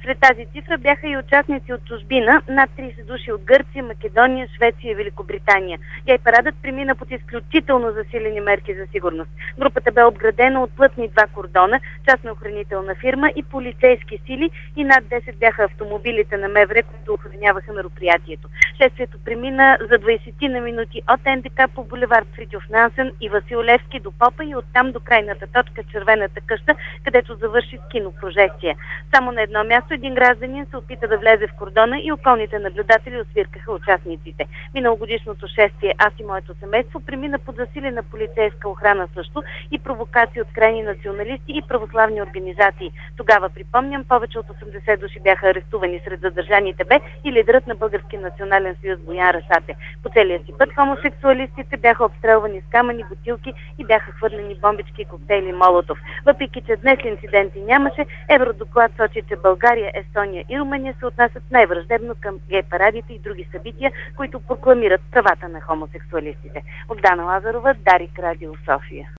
Сред тази цифра бяха и участници от чужбина, над 30 души от Гърция, Македония, Швеция и Великобритания. Гей парадът премина под изключително засилени мерки за сигурност. Групата бе обградена от плътни 2 кордона, частна охранителна фирма и полицейски сили, и над 10 бяха автомобилите на МВР, които охраняваха мероприятието. Шествието премина за 20 на минути от НДК по булевард Фритьоф Нансен и Васил Левски до Попа и оттам до крайната точка Червената къща, където завърши с кинопрожекция. Само на едно място един гражданин се опита да влезе в кордона и околните наблюдатели освиркаха участниците. Миналогодишното шествие "Аз и моето семейство" премина под засилена полицейска охрана също и провокации от крайни националисти и православни организации. Тогава, припомням, повече от 80 души бяха арестувани. Сред задържаните бе и лидерът на Българския национален съюз Боян Расате. По целия си път хомосексуалистите бяха обстрелвани с камъни, бутилки и бяха хвърлени бомбички и коктейли Молотов. Въпреки че днес инциденти нямаше, Евродоклад сочи, че България, Естония и Румъния се отнасят най-враждебно към гей парадите и други събития, които прокламират правата на хомосексуалистите. От Дана Лазарова, Дарик, Радио София.